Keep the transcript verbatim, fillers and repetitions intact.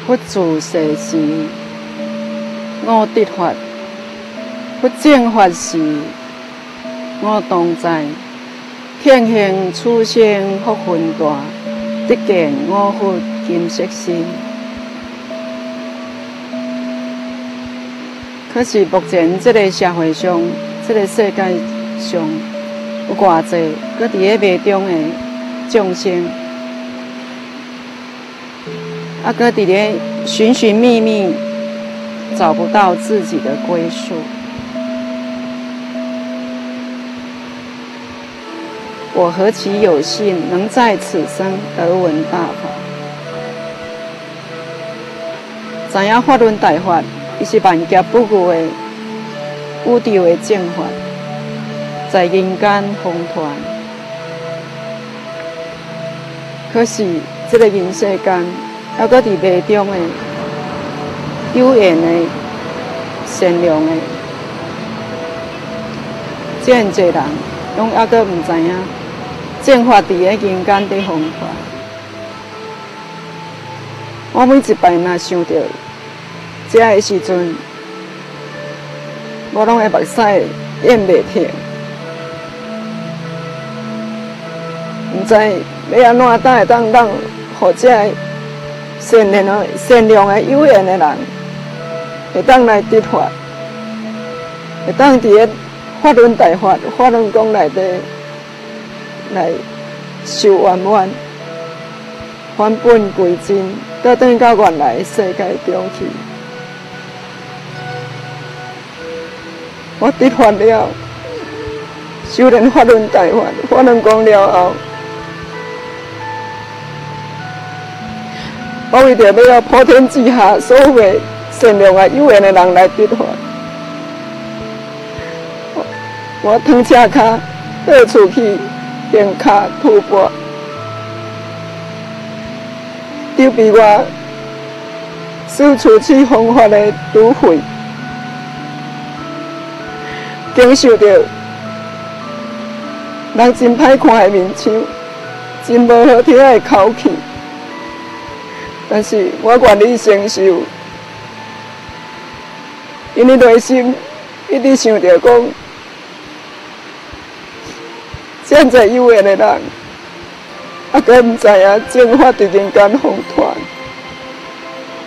不自世时，我得法；不正法时，我当在。天行处生福分大，得见我佛金色身。可是目前这个社会上，这个世界上，有偌济搁伫咧迷中的众生，啊，搁伫咧寻寻觅觅，找不到自己的归宿。我何其有幸，能在此生得闻大法，知影法轮大法，伊是万劫不复的宇宙的正法，在人间弘传。可是这个人世间，还搁伫迷中的有缘的、善良的，这样侪人，拢还搁唔知影。正法伫咧人间伫弘传，我每一摆若想到这个时阵，我拢会目屎咽袂停，毋知要安怎才会当让互这个善良的、善良的有缘的人，会当来得法，会当伫咧法轮大法、法轮功内底。来受圆满，返本归真，倒转到原来的世界中去。我得法了，修炼法轮大法，法轮功了后，我为着要普天之下所有的善良啊有缘的人来得法，我我躺车骹倒厝去。用脚吐蕃，丢比我四处去方法的毒慧，经受着人真歹看的面相，真无好听的口气，但是我愿意承受，因为内心一直想着讲。这样有缘的人，啊，佮唔知影正法伫人间弘传。